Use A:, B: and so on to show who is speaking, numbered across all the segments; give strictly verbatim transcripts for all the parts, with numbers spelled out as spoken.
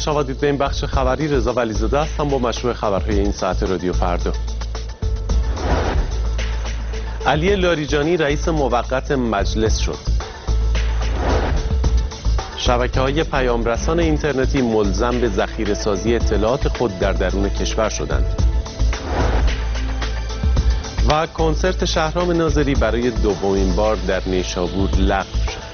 A: خوش آمدید به این بخش خبری. رضا ولیزاده هستم با مشروع خبرهای این ساعت رادیو فردا. علی لاریجانی رئیس موقت مجلس شد. شبکه‌های پیامرسان اینترنتی ملزم به ذخیره‌سازی اطلاعات خود در درون کشور شدند. و کنسرت شهرام ناظری برای دومین بار در نیشابور لغو شد.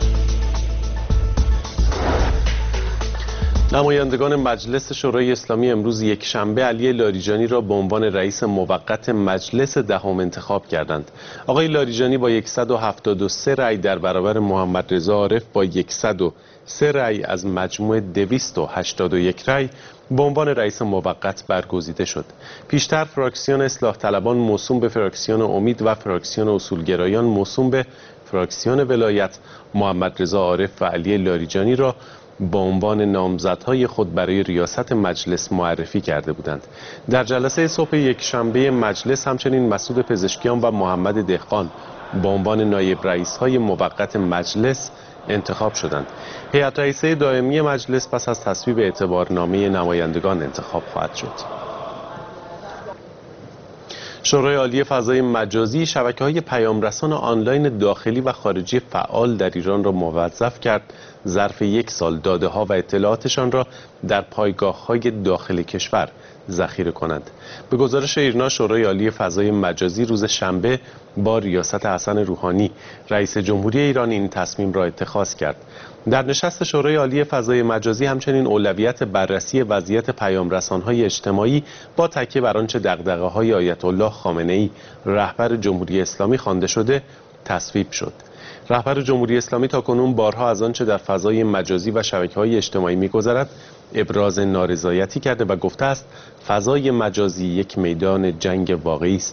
A: نمایندگان مجلس شورای اسلامی امروز یکشنبه علی لاریجانی را به عنوان رئیس موقت مجلس دهم انتخاب کردند. آقای لاریجانی با صد و هفتاد و سه رأی در برابر محمد رضا عارف با صد و سه رأی از مجموع دویست و هشتاد و یک رأی به عنوان رئیس موقت برگزیده شد. پیشتر فراکسیون اصلاح طلبان موسوم به فراکسیون امید و فراکسیون اصولگرایان موسوم به فراکسیون ولایت محمد رضا عارف و علی لاریجانی را با عنوان نامزدهای خود برای ریاست مجلس معرفی کرده بودند. در جلسه صبح یکشنبه مجلس همچنین مسعود پزشکیان و محمد دهقان با عنوان نایب رئیس‌های موقت مجلس انتخاب شدند. هیئت رئیسه دائمی مجلس پس از تصویب اعتبارنامه نمایندگان انتخاب خواهد شد. شورای عالی فضای مجازی شبکه‌های پیامرسان آنلاین داخلی و خارجی فعال در ایران را موظف کرد ظرف یک سال داده‌ها و اطلاعاتشان را در پایگاه‌های داخل کشور ذخیره کنند. به گزارش ایرنا، شورای عالی فضای مجازی روز شنبه با ریاست حسن روحانی رئیس جمهوری ایران این تصمیم را اتخاذ کرد. در نشست شورای عالی فضای مجازی همچنین اولویت بررسی وضعیت پیامرسان‌های اجتماعی با تکیه بر آنچه دغدغه‌های آیت الله خامنه‌ای رهبر جمهوری اسلامی خوانده شده تصویب شد. رهبر جمهوری اسلامی تاکنون بارها از آنچه در فضای مجازی و شبکه‌های اجتماعی می‌گذرد ابراز نارضایتی کرده و گفته است فضای مجازی یک میدان جنگ واقعی است.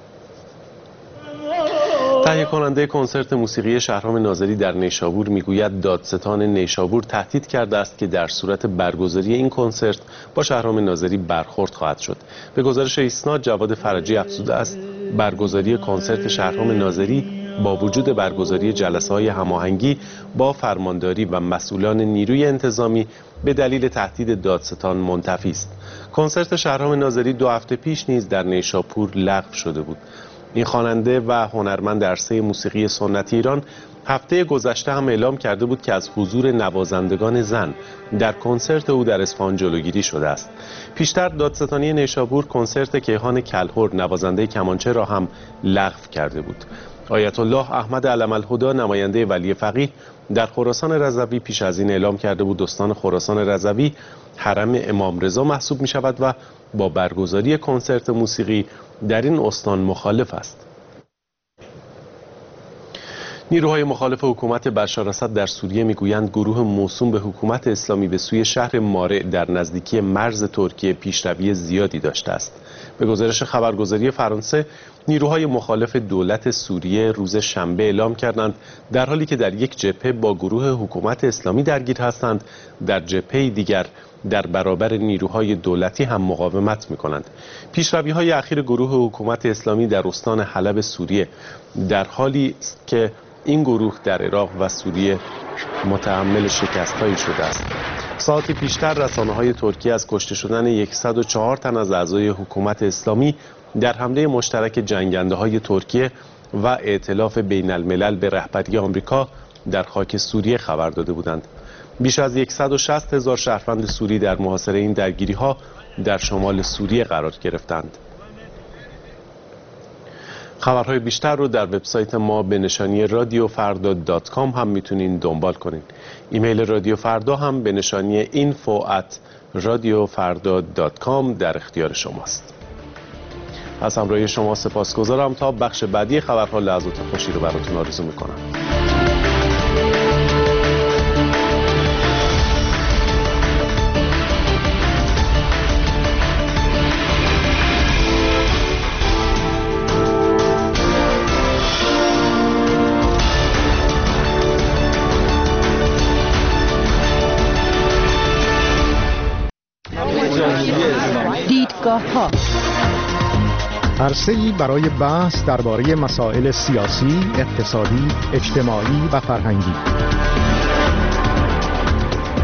A: تهیه کننده کنسرت موسیقی شهرام ناظری در نیشابور میگوید دادستان نیشابور تهدید کرده است که در صورت برگزاری این کنسرت با شهرام ناظری برخورد خواهد شد. به گزارش ایسنا، جواد فرجی افزوده است برگزاری کنسرت شهرام ناظری با وجود برگزاری جلسه‌های هماهنگی با فرمانداری و مسئولان نیروی انتظامی به دلیل تهدید دادستان منتفی است. کنسرت شهرام ناظری دو هفته پیش نیز در نیشابور لغو شده بود. این خواننده و هنرمند عرصه موسیقی سنتی ایران هفته گذشته هم اعلام کرده بود که از حضور نوازندگان زن در کنسرت او در اصفهان جلوگیری شده است. پیشتر دادستانی نیشابور کنسرت کیهان کلهر نوازنده کمانچه را هم لغو کرده بود. آیت الله احمد علم‌الهدی نماینده ولی فقیه در خراسان رضوی پیش از این اعلام کرده بود استان خراسان رضوی حرم امام رضا محسوب می شود و با برگزاری کنسرت موسیقی در این استان مخالف است. نیروهای مخالف حکومت بشار اسد در سوریه میگویند گروه موسوم به حکومت اسلامی به سوی شهر مارع در نزدیکی مرز ترکیه پیشروی زیادی داشته است. به گزارش خبرگزاری فرانسه، نیروهای مخالف دولت سوریه روز شنبه اعلام کردند در حالی که در یک جبهه با گروه حکومت اسلامی درگیر هستند، در جبهه دیگر در برابر نیروهای دولتی هم مقاومت می‌کنند. پیشروی‌های اخیر گروه حکومت اسلامی در استان حلب سوریه در حالی است که این گروه در عراق و سوریه متحمل شکست‌هایی شده است. ساعتی پیشتر رسانه‌های ترکیه از کشته شدن صد و چهار تن از اعضای حکومت اسلامی در حمله مشترک جنگنده‌های ترکیه و ائتلاف بین الملل به رهبری آمریکا در خاک سوریه خبر داده بودند. بیش از صد و شصت هزار شهروند سوری در محاصره این درگیری‌ها در شمال سوریه قرار گرفتند. خبرهای بیشتر رو در وبسایت ما به نشانی رادیو فردا دات کام هم میتونین دنبال کنین. ایمیل رادیو فردا هم به نشانی اینفو ات رادیو فردا دات کام در اختیار شماست. از همراهی شما سپاسگزارم. تا بخش بعدی خبرها لحظات خوشی رو براتون آرزو میکنم.
B: دیدگاه‌ها عرصه‌ای برای بحث درباره مسائل سیاسی، اقتصادی، اجتماعی و فرهنگی.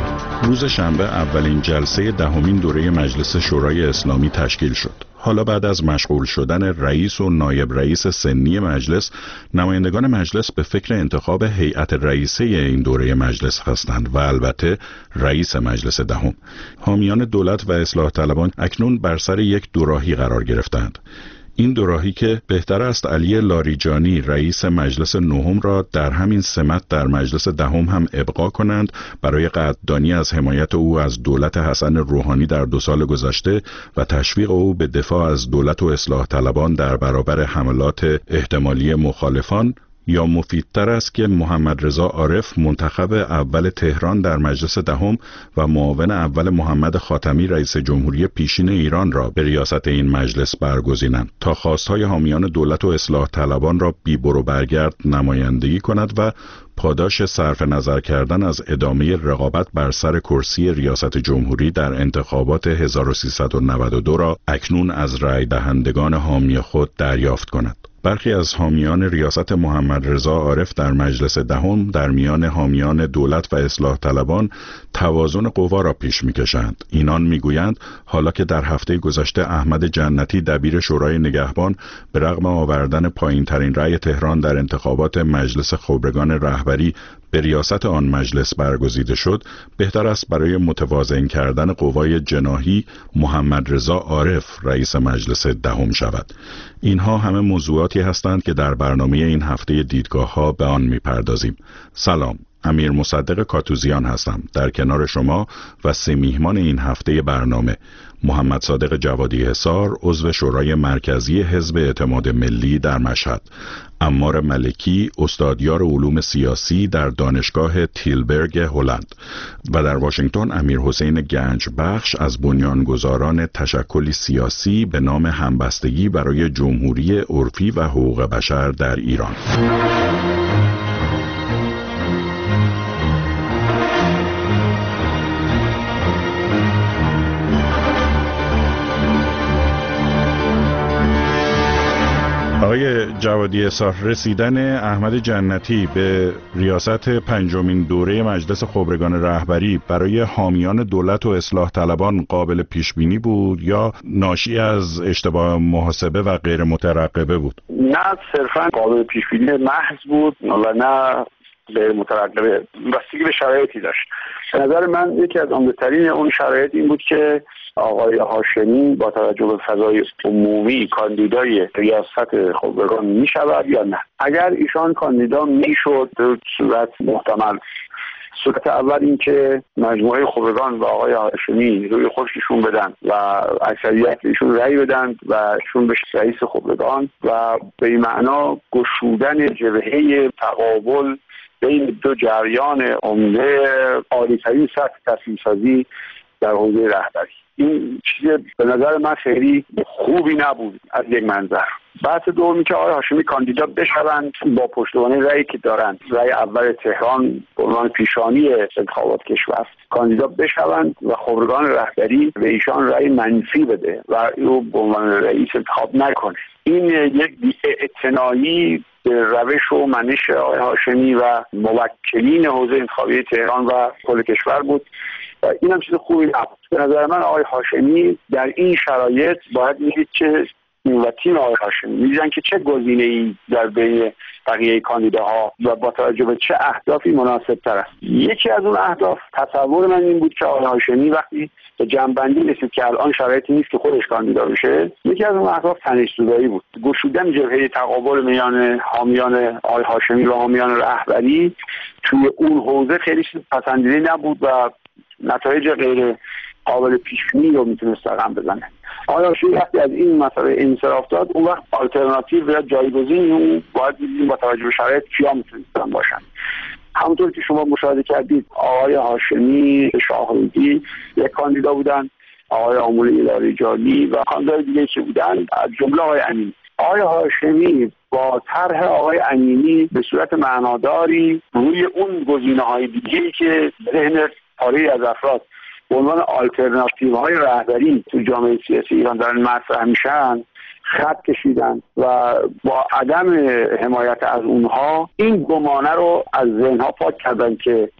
C: روز شنبه اولین جلسه دهمین دوره مجلس شورای اسلامی تشکیل شد. حالا بعد از مشغول شدن رئیس و نایب رئیس سنی مجلس، نمایندگان مجلس به فکر انتخاب هیئت رئیسه این دوره مجلس هستند و البته رئیس مجلس دهم. حامیان دولت و اصلاح طلبان اکنون بر سر یک دوراهی قرار گرفتند. این دوراهی که بهتر است علی لاریجانی رئیس مجلس نهم را در همین سمت در مجلس دهم هم ابقا کنند برای قدردانی از حمایت او از دولت حسن روحانی در دو سال گذشته و تشویق او به دفاع از دولت و اصلاح طلبان در برابر حملات احتمالی مخالفان، یا مفیدتر است که محمد رضا عارف منتخب اول تهران در مجلس دهم و معاون اول محمد خاتمی رئیس جمهوری پیشین ایران را به ریاست این مجلس برگزینند تا خواستهای حامیان دولت و اصلاح طلبان را بی برو برگرد نمایندگی کند و پاداش صرف نظر کردن از ادامه رقابت بر سر کرسی ریاست جمهوری در انتخابات هزار و سیصد و نود و دو را اکنون از رای دهندگان حامی خود دریافت کند. برخی از حامیان ریاست محمد رضا عارف در مجلس دهم در میان حامیان دولت و اصلاح طلبان توازن قوا را پیش می‌کشند. اینان می‌گویند حالا که در هفته گذشته احمد جنتی دبیر شورای نگهبان به رغم آوردن پایین‌ترین رأی تهران در انتخابات مجلس خبرگان رهبری به ریاست آن مجلس برگزیده شد، بهتر است برای متوازن کردن قوای جناحی محمد رضا عارف رئیس مجلس دهم شود. اینها همه موضوعاتی هستند که در برنامه این هفته دیدگاه‌ها به آن می‌پردازیم. سلام، امیر مصدق کاتوزیان هستم. در کنار شما و سه میهمان این هفته برنامه: محمد صادق جوادی حصار، عضو شورای مرکزی حزب اعتماد ملی در مشهد; عمار ملکی، استادیار علوم سیاسی در دانشگاه تیلبرگ هلند; و در واشنگتن امیر حسین گنجبخش از بنیانگذاران تشکلی سیاسی به نام همبستگی برای جمهوری عرفی و حقوق بشر در ایران. آقای جوادی حصار، رسیدن احمد جنتی به ریاست پنجمین دوره مجلس خبرگان رهبری برای حامیان دولت و اصلاح طلبان قابل پیش بینی بود یا ناشی از اشتباه محاسبه و غیر مترقبه بود؟
D: نه صرفا قابل پیش بینی محض بود و نه غیر مترقبه، بستگی به شرایطی داشت. به نظر من یکی از عمده‌ترین اون شرایط این بود که آقای هاشمی با توجه به فضای عمومی کاندیدای ریاست خبرگان می شود یا نه. اگر ایشان کاندیدا می شد به صورت محتمل، صورت اول این که مجموعه خبرگان و آقای هاشمی روی خودشون بدن و اکثریت ایشون رأی بدن و ایشون بشه رئیس خبرگان و به این معنا گشودن جبهه تقابل بین دو جریان عمده عالی‌ترین سطح تصمیم سازی در حوزه رهبری. این چیز به نظر من خیلی خوبی نبود از یک منظر. بحث دومی که آقای هاشمی کاندیدا بشوند با پشتوانه رأیی که دارند، رأی اول تهران به عنوان پیشانی انتخابات کشور، کاندیدا بشوند و خبرگان رهبری به ایشان رأی منفی بده و او به عنوان رئیس انتخاب نکنه. این یک بی‌اعتنایی به روش و منش آقای هاشمی و موکلین حوزه انتخابی تهران و کل کشور بود. این هم چیز خوبی نبود. به نظر من آقای هاشمی در این شرایط باید میدید که و تیم آقای هاشمی میدیدن که چه گزینه‌ای در بین بقیه کاندیداها و با توجه به چه اهدافی مناسب تر است. یکی از اون اهداف تصور من این بود که آقای هاشمی وقتی به جنبندی رسید که الان شرایطی نیست که خودش کاندیدا بشه، یکی از اون اهداف تنش‌زدایی بود. گشودن جبهه تقابل میان حامیان آقای هاشمی و حامیان رهبری توی اون حوزه خیلی چیز پسندیده نبود و نتایج غیر قابل پیش‌بینی رو میتونست رقم بزنه. آیا هاشمی وقتی از این مسئله انصراف داد، اون وقت آلترناتیو یا جایگزین اون باید دیدیم با توجه به شرایط کیا میتونستن باشن. همونطور که شما مشاهده کردید آقای هاشمی، شاهرودی یک کاندیدا بودن، آقای آموله لاریجانی و کاندیدای دیگه که بودن از جمله آقای امینی. آقای هاشمی با طرح آقای امینی به صورت معناداری روی اون گزینه‌های دیگه‌ای که ذهن پاره از افراد به عنوان آلترناتیوهای رهبری تو جامعه سیاسی ایران دارن مطرح میشن خط کشیدن و با عدم حمایت از اونها این گمانه رو از ذهنها پاک کردن که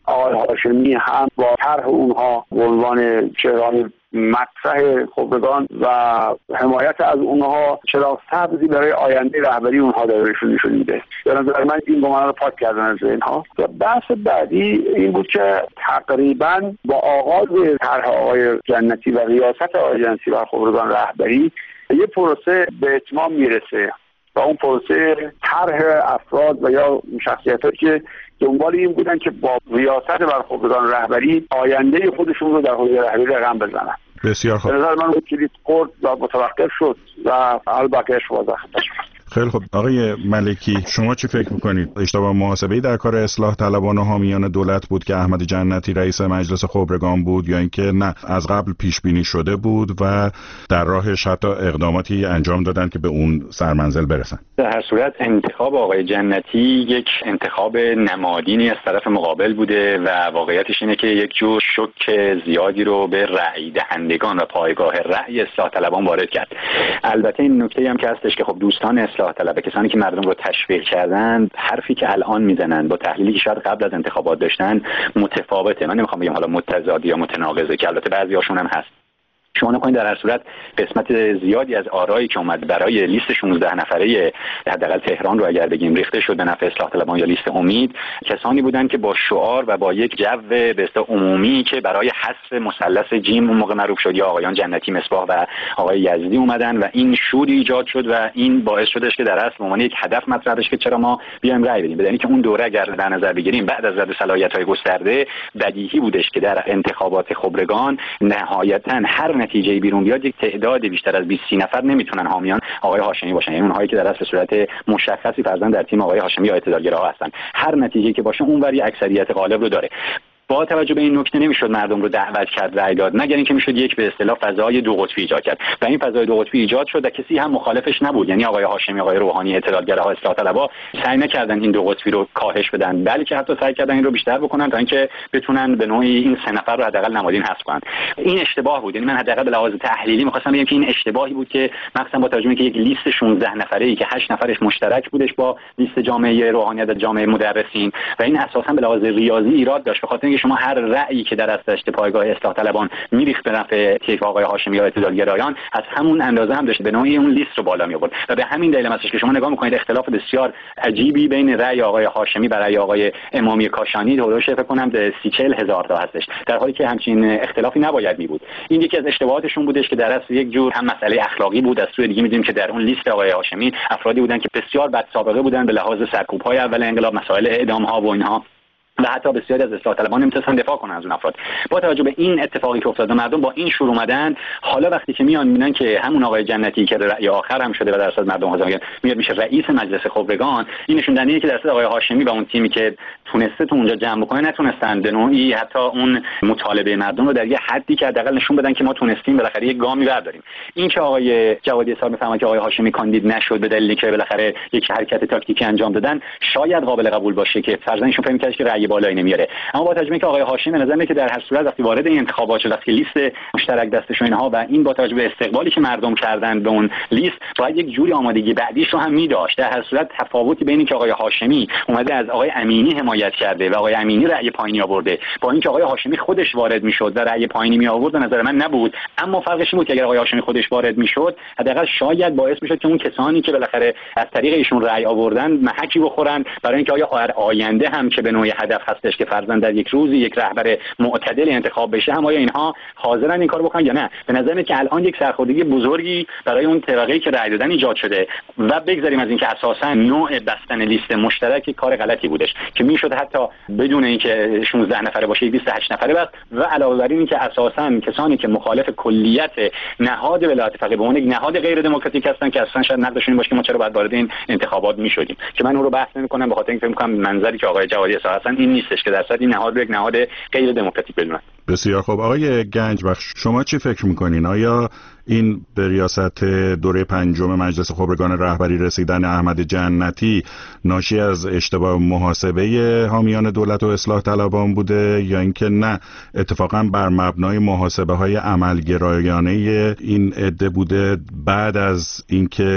D: آقای هاشمی هم با طرح اونها به عنوان چهران مطرح خبرگان و حمایت از اونها چراغ سبزی برای آینده رهبری اونها دارشون نشون میده. به نظر من این گمان رو پاک کردن از ذهنها. و بحث بعدی این بود که تقریبا با آغاز طرح آقای جنتی و ریاست آقای جنتی و خبرگان رهبری یه پروسه به اتمام میرسه و اون پروسه طرح افراد و یا شخصیتایی که دنبال این بودن که با ریاست و خبرگان رهبری آینده خودشون رو در حوزه رهبری رقم بزنن.
C: بسیار خوب.
D: به نظر من کلید خورد و متوقف شد و الباقیش واضح شد.
C: خیلی خوب. آقای ملکی، شما چی فکر میکنید؟ اشتباه محاسبه‌ای در کار اصلاح طلبان و حامیان دولت بود که احمد جنتی رئیس مجلس خبرگان بود، یا اینکه نه از قبل پیش بینی شده بود و در راهش حتی اقداماتی انجام دادن که به اون سرمنزل برسن؟
E: در هر صورت انتخاب آقای جنتی یک انتخاب نمادینی از طرف مقابل بوده و واقعیتش اینه که یک جور شوک زیادی رو به رأی دهندگان و پایگاه رأی اصلاح طلبان وارد کرد. البته این نکته هم که هستش که خب دوستان اصلاح طلب، کسانی که مردم رو تشویق کردن، حرفی که الان میزنن با تحلیلی که شاید قبل از انتخابات داشتن متفاوته. من نمیخوام بگم حالا متضاد یا متناقضه، که البته بعضیاشون هم هست. شما نکنید در هر صورت قسمت زیادی از آرایی که اومد برای لیست شانزده نفره حداقل تهران رو اگر بگیم ریخته شد به نفع اصلاح طلبان یا لیست امید، کسانی بودند که با شعار و با یک جو به اصطلاح عمومی که برای حذف مثلث جیم اون موقع معروف شد، یا آقایان جنتی مصباح و آقای یزدی اومدن و این شور ایجاد شد و این باعث شدش که در اصل به عنوان یک هدف مطرح بشه که چرا ما بیایم رأی بدیم. یعنی که اون دوره اگر در نظر بگیریم بعد از رد صلاحیت‌های گسترده، بدیهی بودش که در انتخابات خبرگان نهایتاً هر نتیجه بیرون بیاد یک تعداد بیشتر از بیست نفر نمیتونن حامیان آقای هاشمی باشن، یعنی اونهایی که در اصل صورت مشخصی فرضاً در تیم آقای هاشمی یا اعتدالگراها هستن. هر نتیجه‌ای که باشه اونوری اکثریت غالب رو داره. با توجه به این نکته نمیشد مردم رو دعوت کرد رأی داد، مگر اینکه میشد یک به اصطلاح فضای دو قطبی ایجاد کرد و این فضای دو قطبی ایجاد شد و کسی هم مخالفش نبود. یعنی آقای هاشمی، آقای روحانی، اعتدالگراها، اصلاح طلبها سعی نکردن این دو قطبی رو کاهش بدن، بلکه حتی سعی کردن این رو بیشتر بکنن تا اینکه بتونن به نوعی این سه نفر رو حداقل نمادین حذف کنن. این اشتباه بود. یعنی من حداقل به لحاظ تحلیلی می‌خواستم بگم که این اشتباهی بود که مثلا با توجه به یک لیست شانزده نفره‌ای که هشت نفرش مشترک بودش با لیست جامعه روحانیت و جامعه مدرسین و این اساسا به لحاظ ریاضی ایراد داشت، به خاطر اینکه شما هر رأی که در دست پایگاه اصلاح طلبان میریخت به نفع تیف آقای هاشمی یا اعتدالگرایان از همون اندازه هم داشت به نوعی اون لیست رو بالا می آورد و به همین دلیل هستش که شما نگاه میکنید اختلاف بسیار عجیبی بین رأی آقای هاشمی و رأی آقای امامی کاشانی حدود فکر کنم سی چهل هزار تا هستش، در حالی که همچین اختلافی نباید می بود. این یکی از اشتباهاتشون بودش که در اصل یک جور هم مسئله اخلاقی بود، از سوی دیگه می‌دونیم که در اون لیست آقای هاشمی افرادی بودن که بسیار بد سابقه بودن به لحاظ سرکوب‌های اول انقلاب، مسائل اعدام‌ها و اینها و حتی بسیاری از اصلاح طلبان نمیتونن دفاع کنن از اون افراد. با توجه به این اتفاقی که افتاد مردم با این شروع اومدن، حالا وقتی که میان میبینن که همون آقای جنتی که رأی آخر هم شده و در اصل مردم حاضر میاد میشه رئیس مجلس خبرگان، این نشون دهنده که در اصل آقای هاشمی و اون تیمی که تونسته تو اونجا جمع بکنه نتونستن به نوعی حتی اون مطالبه مردم رو در یه حدی که حداقل نشون بدن که ما تونستیم بالاخره یک گامی برداریم. این که آقای جوادی اظهار میفهمه که آقای هاشمی کاندید نشد به دلیلی که بالاخره یک حرکت تاکتیکی انجام دادن، شاید قابل قبول باشه که فرضاً ایشون فکر می‌کرد که رأی بالایی نمیاره. اما با توجه به اینکه آقای هاشمی به نظر میاد که در هر صورت وقتی وارد این انتخابات شد، وقتی لیست مشترک دستش و اینها و این با توجه به استقبالی که مردم کردن به اون لیست، باید یک جوری آمادگی بعدیش رو هم می‌داشت. در هر صورت تفاوتی بین اینکه آقای هاشمی اومده از آقای امینی حمایت کرده و آقای امینی رأی پایینی آورده با اینکه آقای هاشمی خودش وارد میشد و رأی پایینی می آورد، به نظر من نبود. اما فرقش این بود که اگر آقای هاشمی خودش وارد میشد، حداقل شاید باعث میشد که اون کسانی که بالاخره از طریق ایشون رأی آوردن محکی بخورن برای اینکه آیا آینده هم که به نوعی هدف هستش که فرضاً در یک روزی یک رهبر معتدل انتخاب بشه، هم آیا اینها حاضرن این کارو بکنن یا نه. به نظر میاد که الان یک سرخوردگی بزرگی برای اون طبقه‌ای که رأی دادن ایجاد شده و بگذاریم از اینکه اساساً نوع بستن لیست مشترک کار غلطی بودش که میشد حتی بدون اینکه شانزده نفره باشه بیست و هشت نفره بس و علاوه بر این که اساساً کسانی که مخالف کلیت نهاد ولایت فقیه به عنوان یک نهاد غیر دموکراتیک هستن که اصلا شاید نقدشون باشه که ما چرا باید وارد این انتخابات میشدیم، که من اون رو بحث نمی‌کنم به خاطر اینکه فکر می‌کنم منظری که آقای جوادی اصلا این نیستش که در صد این نهاد یک نهاد غیر دموکراتیک بدونن.
C: بسیار خوب. آقای گنجبخش، شما چی فکر می‌کنین؟ آیا این به ریاست دوره پنجم مجلس خبرگان رهبری رسیدن احمد جنتی ناشی از اشتباه محاسبه حامیان دولت و اصلاح طلبان بوده یا اینکه نه اتفاقا بر مبنای محاسبه‌های عملگرایانه این عده بوده بعد از اینکه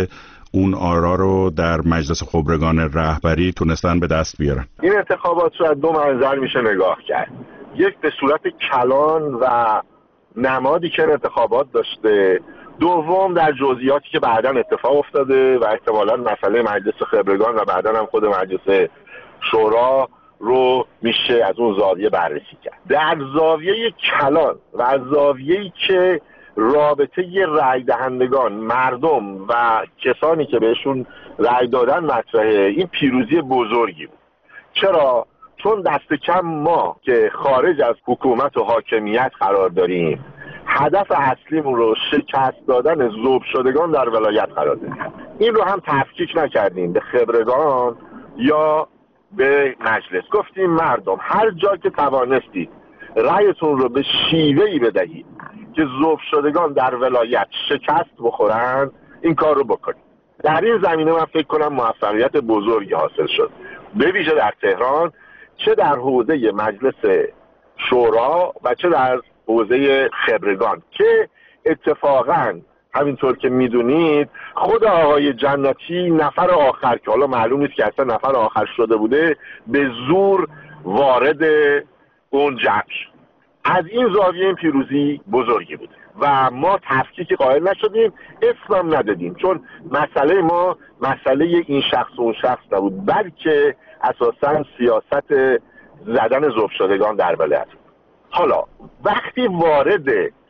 C: اون آرا رو در مجلس خبرگان رهبری تونستن به دست بیارن.
F: این انتخابات رو از دو منظر میشه نگاه کرد. یک به صورت کلان و نمادی که انتخابات داشته، دوم در جزئیاتی که بعداً اتفاق افتاده و احتمالاً مسئله مجلس خبرگان و بعداً هم خود مجلس شورا رو میشه از اون زاویه بررسی کرد. در زاویه کلان و از زاویه‌ای که رابطه رأی دهندگان، مردم و کسانی که بهشون رأی دادن مطرحه، این پیروزی بزرگی بود. چرا؟ چون دست کم ما که خارج از حکومت و حاکمیت قرار داریم، هدف اصلیمون رو شکست دادن ذوب شدگان در ولایت قرار دادیم. این رو هم تفکیک نکردیم به خبرگان یا به مجلس. گفتیم مردم هر جا که توانستید رأیتون رو به شیوهی بدهید که ذوب شدگان در ولایت شکست بخورن، این کار رو بکنید. در این زمینه من فکر کنم موفقیت بزرگی حاصل شد، به ویژه در تهران، چه در حوزه مجلس شورا و چه در حوزه خبرگان که اتفاقاً همینطور که میدونید خود آقای جنتی نفر آخر که حالا معلوم نیست که اصلا نفر آخر شده بوده، به زور وارد اون جمع شد. از این زاویه این پیروزی بزرگی بوده و ما تفکیک قائل نشدیم، اسمم ندادیم، چون مسئله ما مسئله این شخص و اون شخص نبود، بلکه اساساً سیاست زدن ذوب شدگان در ولایت. حالا وقتی وارد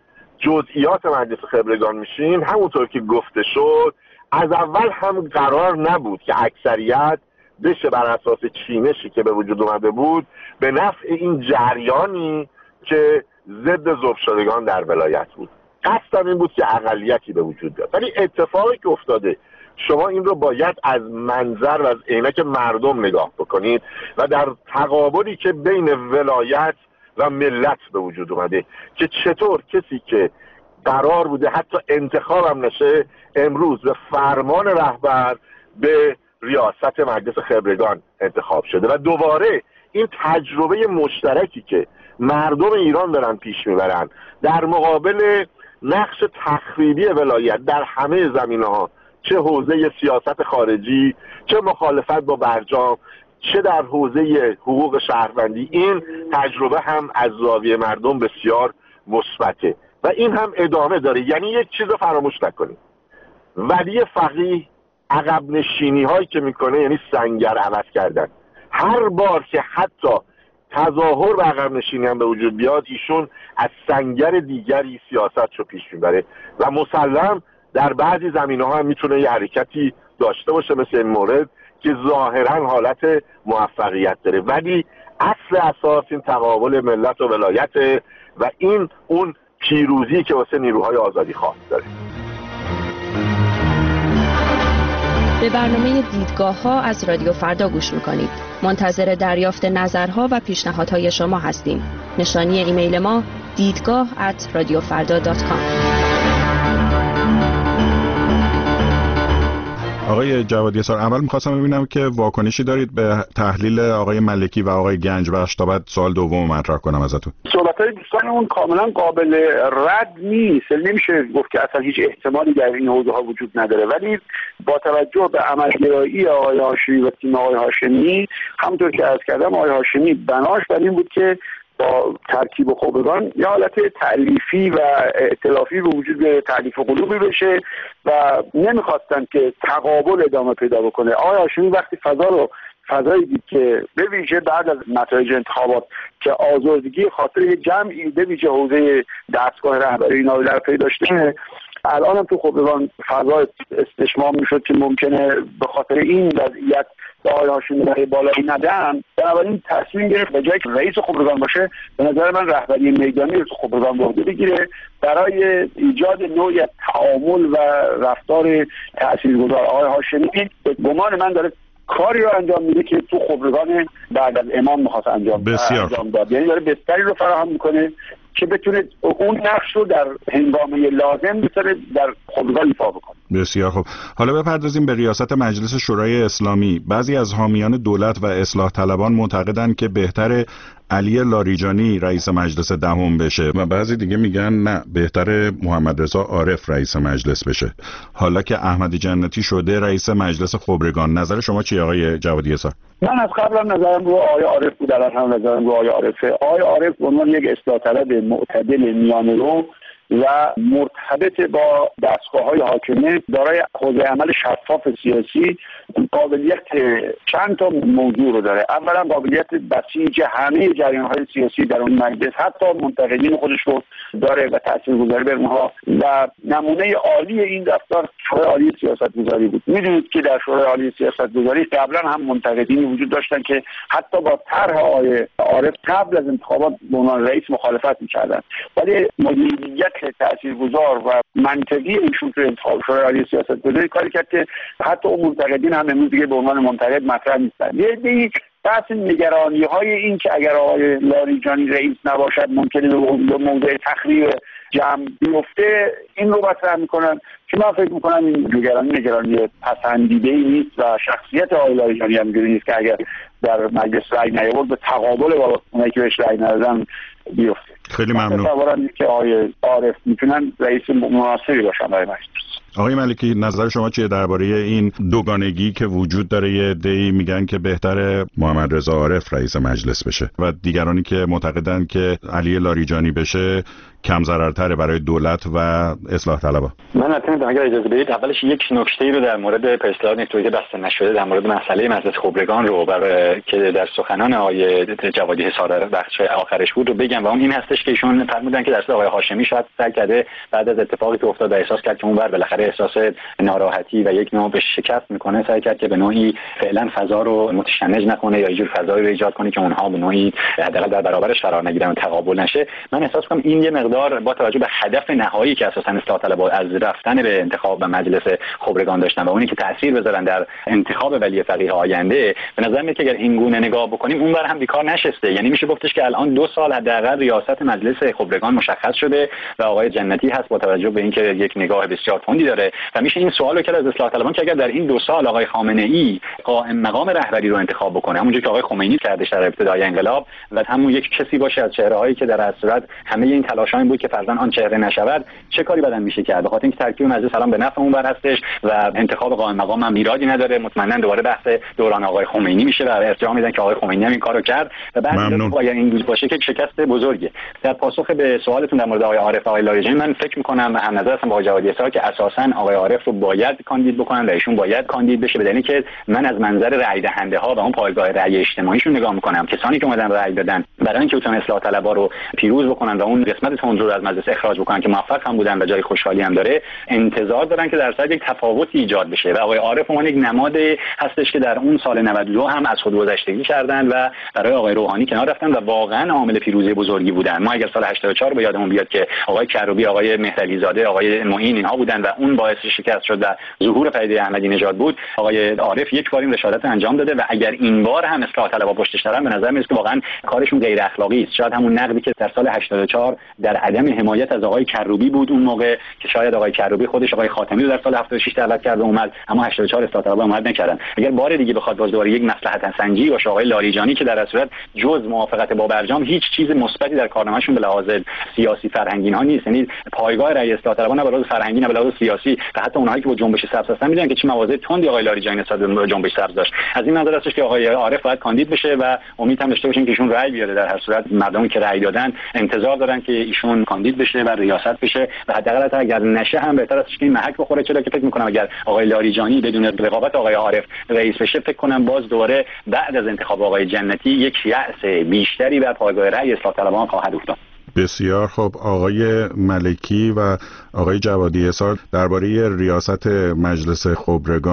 F: جزئیات مجلس خبرگان میشیم، همونطور که گفته شد، از اول هم قرار نبود که اکثریت بشه بر اساس چینشی که به وجود اومده بود به نفع این جریانی که ضد ذوب شدگان در ولایت بود. قصدم این بود که اقلیتی به وجود بیاد. ولی اتفاقی که افتاده، شما این رو باید از منظر و از عینک مردم نگاه بکنید و در تقابلی که بین ولایت و ملت به وجود اومده که چطور کسی که قرار بوده حتی انتخاب هم نشه، امروز به فرمان رهبر به ریاست مجلس خبرگان انتخاب شده و دوباره این تجربه مشترکی که مردم ایران دارن پیش میبرن در مقابل نقش تخریبی ولایت در همه زمینه‌ها، چه حوزه سیاست خارجی، چه مخالفت با برجام، چه در حوزه حقوق شهروندی، این تجربه هم از زاویه مردم بسیار مثبته و این هم ادامه داره. یعنی یک چیز رو فراموش نکنید، ولی فقیه عقب نشینی هایی که میکنه یعنی سنگر عوض کردن. هر بار که حتی تظاهر و عقب نشینی هم به وجود بیاد، ایشون از سنگر دیگری سیاست رو پیش میبره و مسلم در بعضی زمینه ها هم میتونه یه حرکتی داشته باشه مثل این مورد که ظاهرا حالت موفقیت داره، ولی اصل اساس این تقابل ملت و ولایت و این اون پیروزی که واسه نیروهای آزادی خواه داره.
G: به برنامه دیدگاه ها از رادیو فردا گوش میکنید. منتظر دریافت نظرها و پیشنهادهای شما هستیم. نشانی ایمیل ما دیدگاه ات رادیو فردا دات کام.
C: آقای جوادی سار، اول می‌خواستم ببینم که واکنشی دارید به تحلیل آقای ملکی و آقای گنجبخش تا بعد سوال دوم مطرح کنم ازتون.
D: صحبت‌های دوستانمون کاملا قابل رد نیست، نمیشه گفت که اصلا هیچ احتمالی در این حوزه‌ها وجود نداره، ولی با توجه به عملگرایی آقای هاشمی و تیم آقای هاشمی، همونطور که عرض کردم آقای هاشمی بناش بر این بود که با ترکیب خبرگان یه حالت تألیفی و ائتلافی به وجود بیاره، تألیف قلوبی بشه و نمیخواستن که تقابل ادامه پیدا بکنه. آقای هاشمی وقتی فضا رو فضایی دید که به ویژه بعد از نتایج انتخابات که آزادگی خاطر یه جمعی به ویژه حوزه دستگاه رهبری اینا در پی داشته، الان هم تو خبرگان فضا استشمام میشد که ممکنه به خاطر این وضعیت به آقای هاشمی رأی بالایی ندن، بنابراین تصمیم گرفت به جای که رئیس خبرگان باشه، به نظر من رهبری میدانی رو تو خبرگان به عهده بگیره برای ایجاد نوعی تعامل و رفتار تاثیرگذار. آقای هاشمی به گمان من داره کاری رو انجام میده که تو خبرگان بعد از امام میخواست انجام انجام داد، یعنی داره بستری رو فراهم میکنه که بتونه اون نقش رو در هنگامه لازم بتونه در خودگاه ایفا بکنه.
C: بسیار خوب. حالا بپردازیم به ریاست مجلس شورای اسلامی. بعضی از حامیان دولت و اصلاح طلبان معتقدند که بهتر علی لاریجانی رئیس مجلس دهم بشه و بعضی دیگه میگن نه، بهتر محمد رضا عارف رئیس مجلس بشه، حالا که احمدی جنتی شده رئیس مجلس خبرگان. نظر شما چیه آقای جوادی اسار؟
D: من از قبلم نظرم رو آقای عارف بود، الان هم نظرم رو آقای عارفه. آقای عارف به عنوان یک اصلاح طلب معتدل میانه‌رو و مرتبط با دستگاه‌های حاکمه، دارای حوزه عمل شفاف سیاسی، قابلیت چند تا موضوع رو داره. اولا قابلیت بسیج همه جریان‌های سیاسی در اون مجلس، حتی منتقدین خودش رو داره و تاثیرگذاری بر اونها، و نمونه عالی این رفتار شورای عالی سیاست‌گذاری بود. می‌دونید که در شورای عالی سیاست‌گذاری قبلا هم منتقدینی وجود داشتن که حتی با طرح آقای عارف قبل از انتخابات به عنوان رئیس مخالفت می‌کردن، ولی مدیریت تاثیرگذار و منطقی ایشون تو انتخاب شورای عالی سیاست‌گذاری کاری کرد که حتی اون منتقدین هم امروز دیگه به عنوان منتقد مطرح نیستن. یه دیگه بحث نگرانی های این که اگر آقای لاریجانی رئیس نباشد ممکنه به موضع تخریب جمع بیفته، این رو مطرح میکنن که من فکر میکنم این نگرانی نگرانی پسندیده‌ای نیست و شخصیت آقای لاریجانی هم اینجوری نیست که اگر در مجلس رأی نیاورد به تقابل با اونایی که بهش رأی ندادن بیفته.
C: خیلی ممنون.
D: تصورم که آقای عارف میتونن رئیس مناسبی باشن برای مجلس.
C: آقای ملکی، نظر شما چیه درباره این دوگانگی که وجود داره؟ یه عده‌ای میگن که بهتره محمد رضا عارف رئیس مجلس بشه و دیگرانی که معتقدن که علی لاریجانی بشه کم ضررتره برای دولت و اصلاح طلبها.
E: من اصلا اگر اجازه بدید اولش یک نکته‌ای رو در مورد پرسلار نیتوی بسته نشده در مورد مسئله مجلس خبرگان رو برای که در سخنان آقای جوادی حصار بخش آخرش بود رو بگم، و اون این هستش که ایشون فرمودن که در آقای هاشمی شاید سعی کرده بعد از اتفاقی که افتاد احساس کرد که اون بر بالاخره احساس ناراحتی و یک نوع به شکست میکنه، سعی کرد که به نوعی فعلا فضا رو متشنج نکنه یا یه جور فضایی رو ایجاد کنه که اونها به نوعی حداقل در برابرش قرار نگیرن و تقابل نشه. من احساس کنم این یه مقدار با توجه به هدف نهایی که اساسا اصلاح طلبها از رفتن به انتخاب و مجلس خبرگان داشتن و اونی که تاثیر بذارن در انتخاب ولی فقیه آینده، به نظر میاد که اگر این گونه نگاه بکنیم اون بر هم بیکار نشسته. یعنی میشه گفتش که الان دو سال حداقل ریاست مجلس خبرگان مشخص شده و آقای جنتی هست با توجه به اینکه یک نگاه بسیار تندی داره و میشه این سوالو کرد از اصلاح طلبان که اگر در این دو سال آقای خامنه ای قائم مقام رهبری رو انتخاب بکنه، همونجوری که آقای خمینی کردش در ابتدای انقلاب، و همون یک کسی باشه از چهره‌هایی که در صورت همه این تلاش‌ها این بود که فرضاً آن چهره نشود، چه کاری بدن میشه کرد؟ به خاطر اینکه ترکیب مجلس الان به نفع اون بر هستش و انتخاب قائم مقام هم ایرادی نداره. مطمئنا دوباره بحث دوران آقای خمینی میشه و ارجاع میدن که آقای خمینی هم این کارو کرد و بعد اگر این روز باشه که شکست بزرگه. در پاسخ به سوالتون در مورد آقای عارف و آقای لاریجانی، من فکر می‌کنم هم نظر هستم با آقای جوادی اسار که اساساً آقای عارف رو باید کاندید بکنن و ایشون باید کاندید بشه، بدون اینکه من از منظر رأی دهنده ها و اون پایگاه رأی اجتماعیشون نگاه می‌کنم. کسانی که اومدن رأی دادن برای اینکه بتونن اصلاح طلبها رو پیروز بکنن و اون قسمت تندرو رو از مجلس اخراج بکنن که موفق هم بودن و جای خوشحالی هم داره، انتظار دارن که در صورت یک تفاوتی ایجاد بشه و آقای عارف اون یک نماد هستش که در اون سال نود و دو هم از خود گذشتگی کردن و برای آقای روحانی کنار رفتن و واقعا عامل پیروزی بزرگی بودن. ما اگر سال هشتاد و چهار به یادمون بیاد که آقای کروبی، آقای مهرعلی زاده، آقای معین اینها بودن و اون باعث شکست شد و ظهور پدیده احمدی نژاد بود، آقای عارف یک بار این رشادت انجام داده و اگر این بار هم اصلاح طلبها پشتش دارن، به نظر میاد که واقعا کارشون غیر اخلاقی است. شاید همون نقدی که در سال هشتاد و چهار در عدم حمایت از آقای کروبی بود اون موقع که شاید آقای کروبی خودش آقای خاتمی رو در سال هفتاد و شش دعوت کرد و اومد، اما هشتاد و چهار اصلاح طلبها اومد نکردن. اگر بار دیگه بخواد باز دوباره یک مصلحت سنجی باشه، آقای لاریجانی که در اصل جز موافقت با برجام هیچ چیز مثبتی در کارنامه‌شون به لحاظ سیاسی فرهنگی ها نیست، یعنی پایگاه رأی اصلاح طلبها نه به لحاظ فرهنگی نه به لحاظ سیاسی و حتی اونهایی که با جنبش سبز هستن میدونن که چه مواضع تندی آقای لاریجانی نسبت به جنبش سبز داشت. از این نظر هستش که آقای عارف باید کاندید بشه و امید هم داشته باشیم که ایشون رأی بیاره. در هر صورت مردمی که رأی دادن انتظار دارن که ایشون کاندید بشه و ریاست بشه و حداقل اگر نشه هم بهتر است که این محک بخوره، چرا که فکر می‌کنم اگر آقای لاریجانی بدون رقابت آقای عارف رئیس بشه، فکر کنم باز دوباره بعد از انتخاب آقای جنتی یک یأس بیشتری بر پایگاه رأی اصلاح طلبان خواهد افتاد.
C: بسیار خوب. آقای ملکی و آقای جوادی اسار درباره ریاست مجلس خبرگان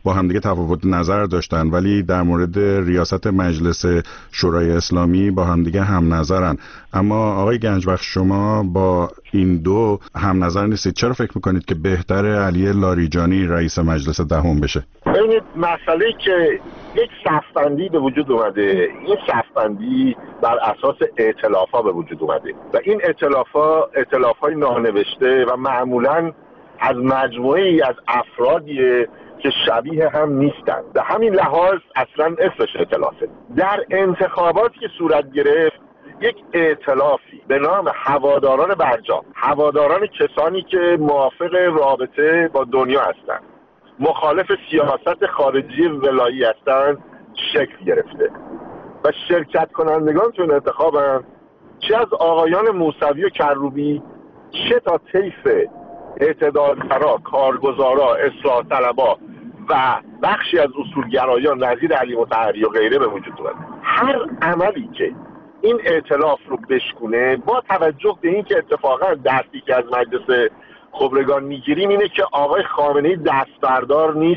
C: با همدیگه تفاوت نظر داشتن ولی در مورد ریاست مجلس شورای اسلامی با همدیگه هم نظرن. اما آقای گنجبخش شما با این دو هم نظر نیستید. چرا فکر میکنید که بهتر علی لاریجانی رئیس مجلس دهم بشه؟
F: ببینید مسئله که یک صفبندی به وجود اومده، این صفبندی بر اساس ائتلافا به وجود اومده و این ائتلافا ائتلافای نانوشته و معمولاً از مجموعه‌ای از افرادیه که شبیه هم نیستن. به همین لحاظ اصلا اسمش ائتلافه. در انتخاباتی که صورت گرفت یک ائتلافی به نام هواداران برجام، هواداران کسانی که موافق رابطه با دنیا هستند، مخالف سیاست خارجی ولایی هستند، شکل گرفته و شرکت کنندگان تو این انتخاب هم چه از آقایان موسوی و کروبی چه تا طیف اعتدالگرا، کارگزارا، اصلاح طلبا و بخشی از اصولگرایان نظیر علی مطهری و غیره به وجود اومده. هر عملی که این ائتلاف رو بشکونه با توجه به این که اتفاقا درسی که از مجلس خبرگان میگیریم اینه که آقای خامنه‌ای دستبردار نیست،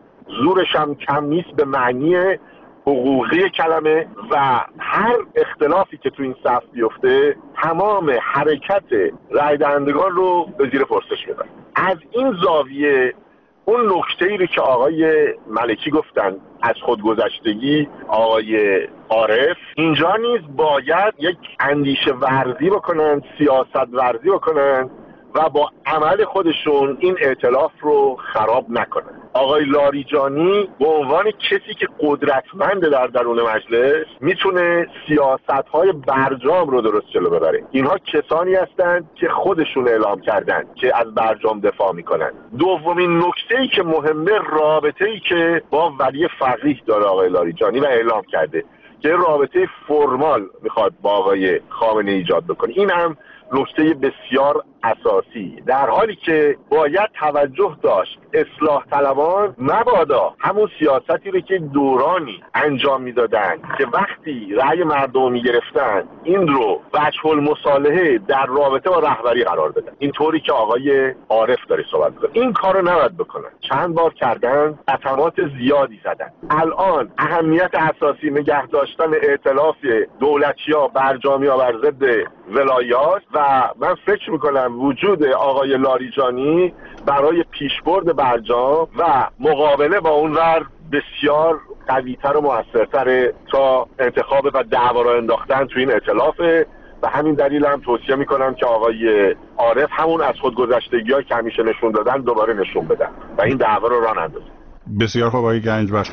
F: زورش هم کم نیست به معنی حقوقی کلمه و هر اختلافی که تو این صف بیفته تمام حرکت رای دهندگان رو به زیر پرسش میبره. از این زاویه اون نکته‌ای رو که آقای ملکی گفتن از خودگذشتگی آقای عارف، اینجا نیز باید یک اندیشه ورزی بکنن، سیاست ورزی بکنن و با عمل خودشون این ائتلاف رو خراب نکنن. آقای لاریجانی به عنوان کسی که قدرتمنده در درون مجلس میتونه سیاست‌های برجام رو درست جلو ببره. اینها کسانی هستند که خودشون اعلام کردن که از برجام دفاع میکنن. دومین نکته‌ای که مهمه رابطه‌ای که با ولی فقیه داره آقای لاریجانی و اعلام کرده که رابطه فرمال میخواد با آقای خامنه‌ای ایجاد بکنه. این هم نکته بسیار اساسی، در حالی که باید توجه داشت اصلاح طلبان مبادا همون سیاستی رو که دورانی انجام میدادن که وقتی رأی مردم میگرفتن این رو وجه المصالحه در رابطه با رهبری قرار بدن، اینطوری که آقای عارف داره صحبت کنه. این کارو نباید بکنن. چند بار کردن، قطعات زیادی زدن. الان اهمیت اساسی نگه داشتن ائتلاف دولتی‌ها برجامی‌ها بر ضد ولایات و من فکر میکنم وجود آقای لاریجانی برای پیشبرد برجام و مقابله با اون ور بسیار قوی‌تر و موثرتره تا انتخاب و دعوا را انداختن تو این ائتلافه و همین دلیل هم توصیه میکنم که آقای عارف همون از خودگذشتگی‌ها که همیشه نشون دادن دوباره نشون بدن و این دعوا رو راه اندازن.
C: بسیار خوب آقای گنجبخش.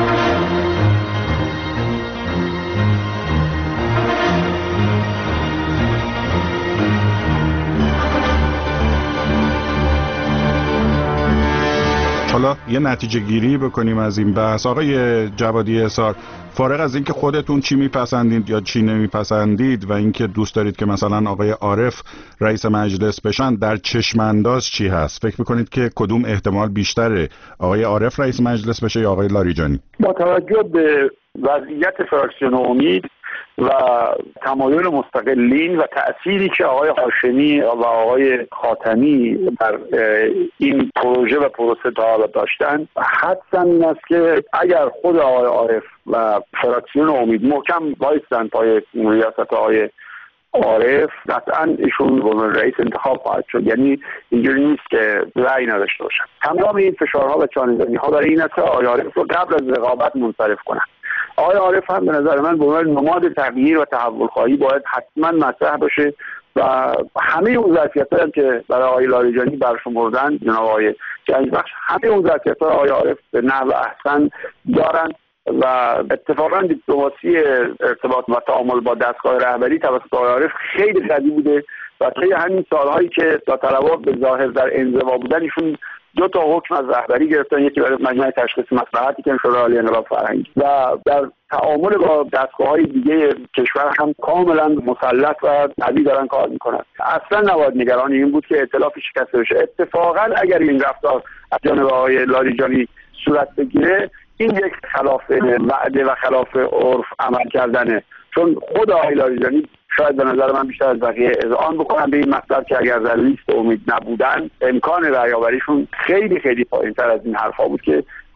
C: حالا یه نتیجه گیری بکنیم از این بحث. آقای جوادی احصار، فارغ از اینکه خودتون چی میپسندید یا چی نمیپسندید و اینکه دوست دارید که مثلا آقای عارف رئیس مجلس بشن، در چشم انداز چی هست؟ فکر میکنید که کدوم احتمال بیشتره، آقای عارف رئیس مجلس بشه یا آقای لاریجانی؟
D: با توجه به وضعیت فراکسیون امید و تمایل مستقلین و تأثیری که آقای هاشمی و آقای خاتمی در این پروژه و پروسه تا حالا داشتن، حدسم این است که اگر خود آقای عارف و فراکسیون امید محکم بایستن پای ریاست آقای عارف، قطعا ایشون به رئیس انتخاب خواهد شد. یعنی اینجوری نیست که رأی نداشته باشن. تمام این فشارها و چانه‌زنی‌ها برای این است که آقای عارف رو قبل از رقابت منصرف کنن. آقای عارف هم به نظر من به عنوان نماد تغییر و تحول خواهی باید حتما مطرح باشه و همه اون ظرفیت‌هایی هم که برای آقای لاریجانی برشمردن جناب آقای گنجبخش، همه اون ظرفیت‌های آقای عارف به نحو احسن دارن و اتفاقا دیپلماسی ارتباط و تعامل با دستگاه رهبری توسط آقای عارف خیلی قوی بوده و طی همین سالهایی که داوطلبان به ظاهر در انزوا بودن ایشون دو تا حکم از رهبری گرفتن، یکی برای مجمع تشخیص مصلحتی که شورای عالی انقلاب فرهنگی و در تعامل با دستگاه‌های دیگه کشور هم کاملا مسلط و قوی دارن کار میکنن. اصلا نباید نگران این بود که ائتلافی شکسته بشه. اتفاقا اگر این رفتار از جانب آقای لاریجانی صورت بگیره، این یک خلاف وعده و خلاف عرف عمل کردنه، چون خود آقای لاریجانی شاید به نظر من بیشتر از بقیه اذعان بکنن به این مطلب که اگر در لیست امید نبودن امکان رأی آوریشون خیلی خیلی پایین‌تر از این حرفا بود که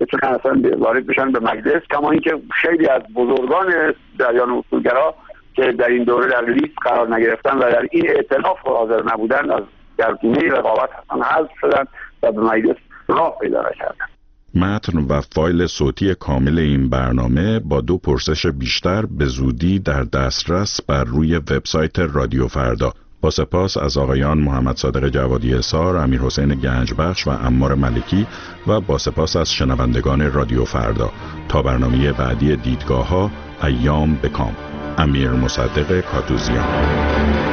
D: بتونن اصلا وارد بشن به مجلس، کما اینکه خیلی از بزرگان جریان اصولگرا که در این دوره در لیست قرار نگرفتن و در این ائتلاف حاضر نبودن از گردونه رقابت اصلا حذف شدن و به مجلس راه پیدا کردن.
C: متن و فایل صوتی کامل این برنامه با دو پرسش بیشتر به زودی در دسترس بر روی وبسایت رادیو فردا. با سپاس از آقایان محمد صادق جوادی اصار، امیر حسین گنجبخش و عمار ملکی و با سپاس از شنوندگان رادیو فردا. تا برنامه بعدی دیدگاه ها، ایام بکام. امیر مصدق کاتوزیان.